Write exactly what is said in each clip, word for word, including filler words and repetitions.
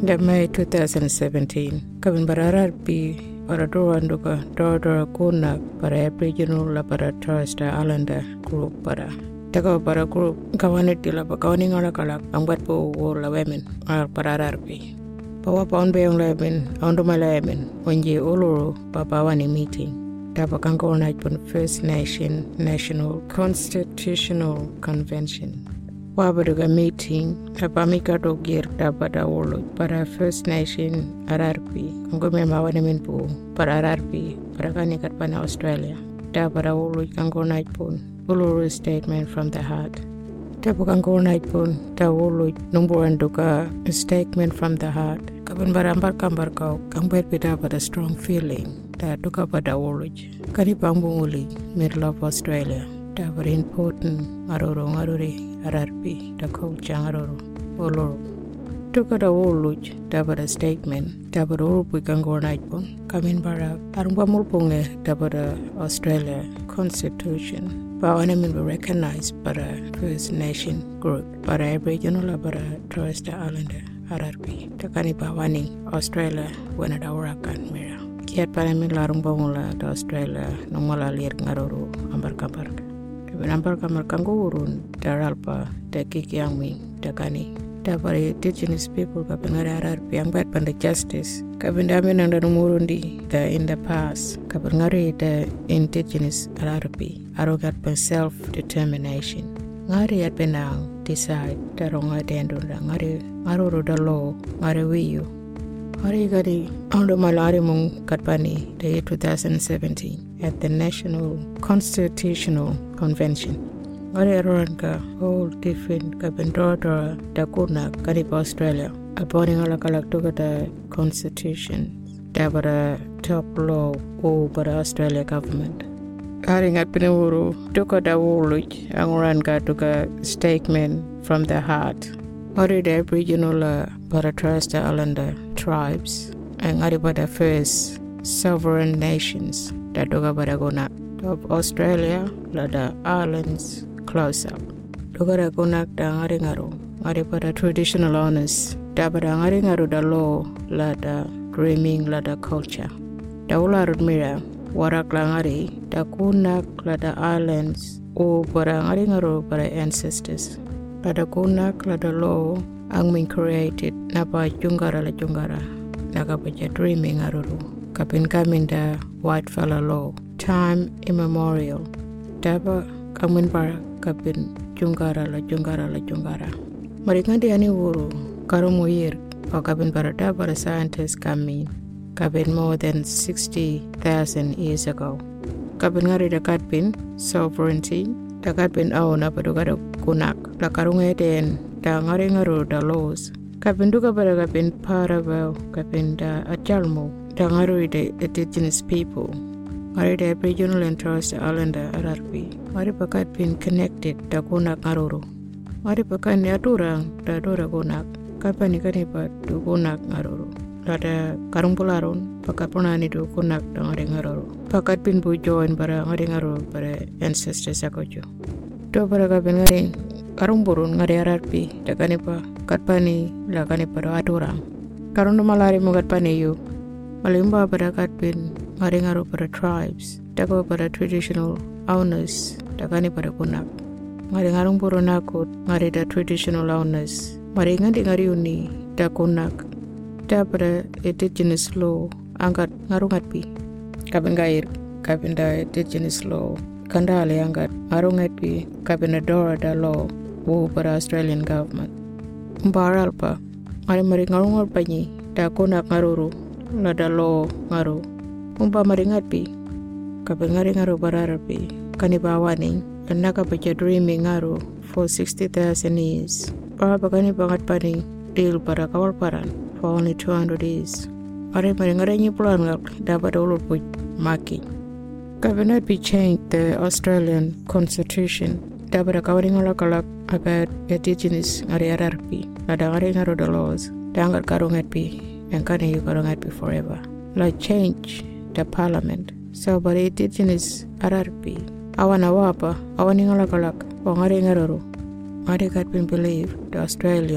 The May twenty seventeen, Kevin Barararpi, Paraduranduka, Dora Kuna, para Aboriginal La para Torres Strait Islander group para. Tago para group, Kawaniti La Bakawning Orakalak, and what po war la women, or Parararpi. Pawa Pound Bayong Labin, Onduma Labin, when ye Uluru, Babawani meeting. Tabakango Nightbun First Nation National Constitutional Convention. Wabaduga meeting, Tapamika to gear Tabata Wolo, para First Nation Ararpi, Ngome Mawaniminpu, para Ararpi, Parakanikat Pana Australia, Tabata Wolo, Kango Nightbun, Uluru Statement from the Heart. Tabakango Nightbun, Tawolo, Numbuanduka, a statement from the heart. Kaban Barambar Kambarkau, Kambet Pita but a strong feeling that took up at the Wolo, Kanipambuli, middle of Australia. Tabar important Aroro Aruri. Ararpi, the culture Aroro, Oloro. Took at a Woluj, Tabara statement, Tabaro Bukango Nightbone, Kamin Bara, Arumbamupunge, Tabara, Australia, Constitution, Bawanemin were recognized by a First Nation group, by a Aboriginal Bara, Torres Strait Islander, Ararpi, Takani Bawani, Australia, when at Aurakan Mira. Kiat Panamin Larumbamula, Australia, Nomala Lir Naroro, Ambarkambark. Nambar kamar kangurun daralpa da kikiangmi da kani da para indigenous people kapengara ararpi yang bat panda justice kapendami nang da murundi da in the past kapengari da indigenous ararpi arogat pa self determination ngari at penang decide da ronga dendon da ngari aroro da law ngari wiyu ngari gadi ando malari mung katpani da twenty seventeen at the National Constitutional Convention. Ngari aroranka all different kabendora da kuna kariba Australia. Aboning ala kalak tuga da constitution da bara top law o bara Australia government. Haring at pinuru tuga da woluj angoranka tuga statement from the heart. Ngari da Aboriginal bara Torres Strait Islander tribes and ngari bara first sovereign nations da doga bara gona of Australia la da islands close up doga da gona da ngari ngaru ngari bara traditional owners da bara ngari ngaru da law la da dreaming la da culture da ula mira warak la ngari da kunak la da islands o bara ngari ngaru bara ancestors la da kunak la da law ang min created na pa jungara la jungara na ka pa dreaming aruru kapin kaminda white fella law time immemorial daba kamin para kapin jungara la jungara la jungara marikandi ani wuru karomo year pa kapin para daba scientists kamin kapin more than sixty thousand years ago kapin ngari da kapin sovereignty da kapin au na paduga kunak la karunga den da ngari ngaru da laws kapin duga para kapin para ba kapin da ajalmo Tangaru the indigenous people. Ngari the Aboriginal and Torres Strait Islander Ararpi. Ngari pakat pin connected da kunak ngaruru. Ngari pakan ya turang da dora kunak. Kapani kanipa du kunak ngaruru. Lada karumpularun pakat punani du kunak da ngari ngaruru. Pakat pin bu join para ngari ngaruru para ancestors akojo. Do para kapin ngari karumpurun ngari Ararpi da kanipa katpani la kanipa da aturang. Karundu malari mo katpani yu. Malimba pada katpin ngari ngaru pada tribes, dago pada traditional owners, dagani pada kunak. Ngari ngarung puro nakut, ngari da traditional owners, ngari ngadi ngari uni da kunak, da pada indigenous law, angkat ngarung ngatpi. Kapin gair, kapin da indigenous law, kandali angkat ngarung ngatpi, kapin da dora da law, wo pada Australian government. Mbaral pa, ngari mari ngarung ngarpanyi, da kunak ngaruru. Lada law ngaru umpa maringat pi kapengari ngaru bararapi kanibawani naka baca dreaming ngaru for sixty thousand years para bakani bangat pani deal para kawal paran for only two hundred years are maringare ni pulan ngak dapat ulur puj maki cabinet be changed the Australian Constitution dapat kawari ngala kalak about indigenous ngari ararpi ada ngari ngaru the laws dangar karungat pi and can you go on forever. Like change the parliament. So but indigenous Ararpi. Awana wapa, awaning alakalak, wangaring aroro. Ngari kat been believed the Australia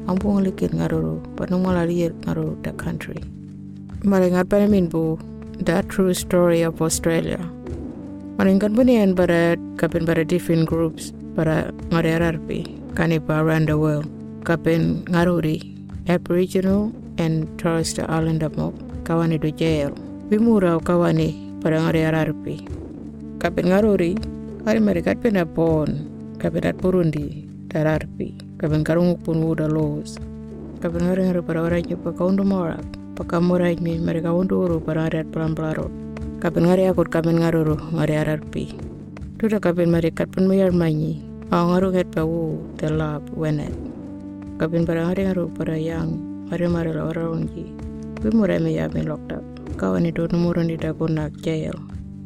ambung likit ngaruru panumala liir ngaruru the country. Maringat panamin bu the true story of Australia. Maringat bunian bara kapin bara different groups bara ngarerarpi kanipa around the world. Kapin ngaruri Aboriginal and Torres Strait Islander mo kawani do jail. Bimura kawani bara ngarerarpi. Kapin ngaruri hari marikat pena pon kapitat Burundi dararpi. Kapin karungu pun wuda laws. Kapin ngarengaru bara orang pa kaundu morak. Pakamurai mi mereka unduru para arat pelan-pelarut. Kapin ngari akut kapin ngaruru ngari ararpi. Tuda kapin marikat pun mayar manyi. Ang ngaru nget pawu telap wenet. Kapin para ngari ngaru para yang ngari marila warungi. Bimurai mi yamin locked up. Kawan itu numurun di dagunak jail.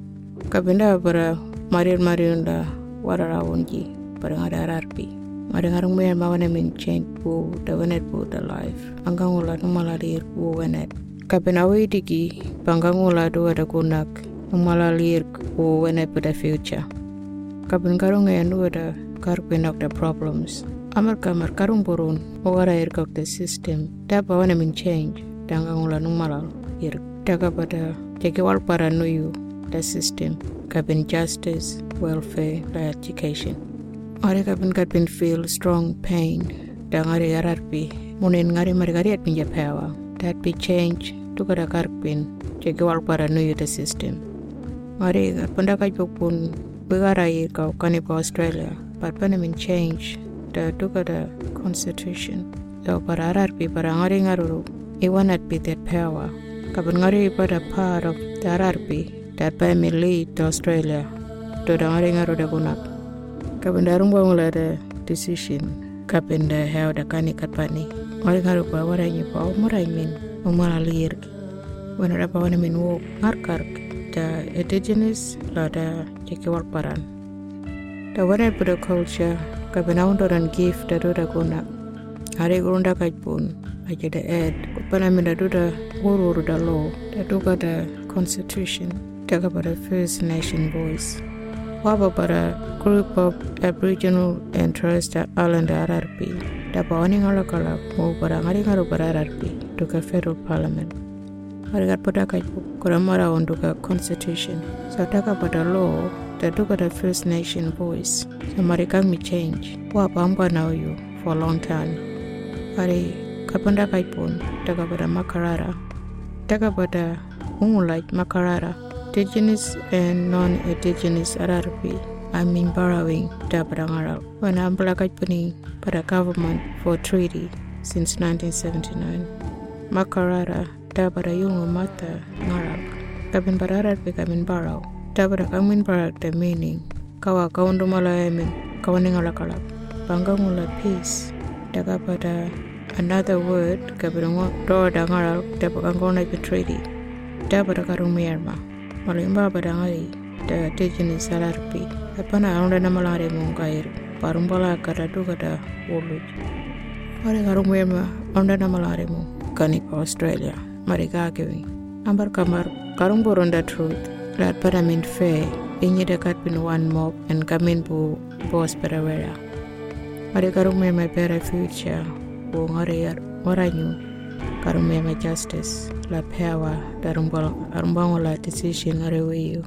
Kapin dah para marir-marirunda wararungi para ngari ararpi. Ngari ngarung mayar mawana min change bu da wenet bu da life. Anggang ulat numalalir bu wenet. Kapin awi digi panggang ulat dua da kunak numalalir bu wenet bu da future. Kapin karung ngayon dua da karpin of the problems. Amar kamar karung burun ugara irkok the system. Da bawana min change danggang ulat numalal ir. Daga pada jeki wal para nuyu the system. Kapin justice, welfare, la education. Ngari kapin kapin feel strong pain da ngari ararpi munin ngari marigariat pinja power that be change to kada karpin jeki wal para nuyu the system. Ngari kapin da kajpun begarai kau kanipa Australia but panamin change da to kada constitution da para ararpi para ngari ngaruru iwanat be that power kapin ngari pada part of the ararpi that panamin lead to Australia to da ngari ngaru da kunak. Kapin darung bang ada decision kapin da how da kani katpani ngari ngaru pa warai ni pa umarai min umalalir wana da pa wana min wo ngarkar da indigenous la da jeki walparan da wana pada culture kapin aundoran gift da do da guna hari gurunda kajpun aja da ed upana min da do da ururu da law da do da constitution da pada First Nation voice. Waba para group of Aboriginal and Torres Strait Islander R R P dapat awani ngalakala mau para ngari ngaru para R R P duka federal parliament. Harigat pada kajpu kuramara unduka constitution. So taka pada law da duka the First Nation voice. So marikang mi change. Waba amba now you for a long time. Hari kapanda kajpun taka pada makarara. Taka pada umulaj makarara. Indigenous and non-indigenous R R P I mean borrowing da parangaral when I'm black puni pada government for treaty since nineteen seventy-nine. Makarara da pada yungu mata ngaral kabin pada R R P kabin borrow da pada kamin borrow the meaning kawa kaundu malayamin kawaning alakalap panggangula peace da pada another word kabin do da ngaral da pagangona treaty da pada karung miyarma malimba badangari da indigenous R R P apana aunda namalare mungair parumbala kada du kada woluj mari garumema aunda namalare mu kanipa Australia mari gagewi ambar kamar karumboronda truth lat paramin fair inyi dekat pin one mob and kamin bu boss perawera mari garumema pera future bu ngariar oranyu karumema justice la power darumbal arumbangola decision arewiyo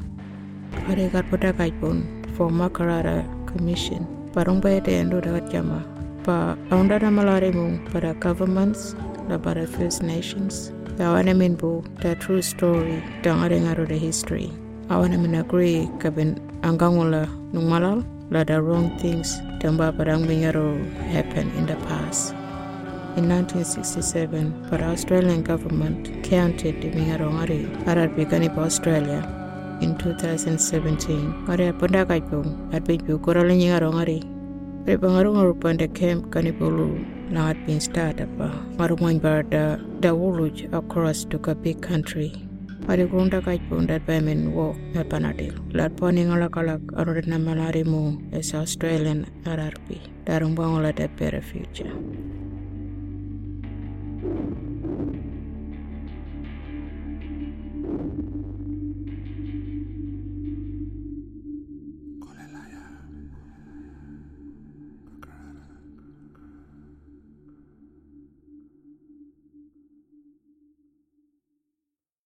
are karpota kajpun for makarara commission parumba ete endo dagat jama pa aunda namalare mu para governments la para First Nations awana min bu the true story dangare ngaro the history awana min agree kabin angangola numalal la the wrong things tamba parang mingaro happen in the past. In nineteen sixty-seven, the Australian government counted the Mingarongari R R P Kanipa Australia. In two thousand seventeen, Kare Panda Kajpung had been Bukorali Mingarongari. The Bangarungaru Panda Camp Kanipulu now had been started by Marumangbar the Wuluj across to a big country. Hari Grunda Kajpung that Bamin walk at Panadil. Lat Poning Alakalak Arudna Malarimu as Australian R R P. Darumbangola that better future.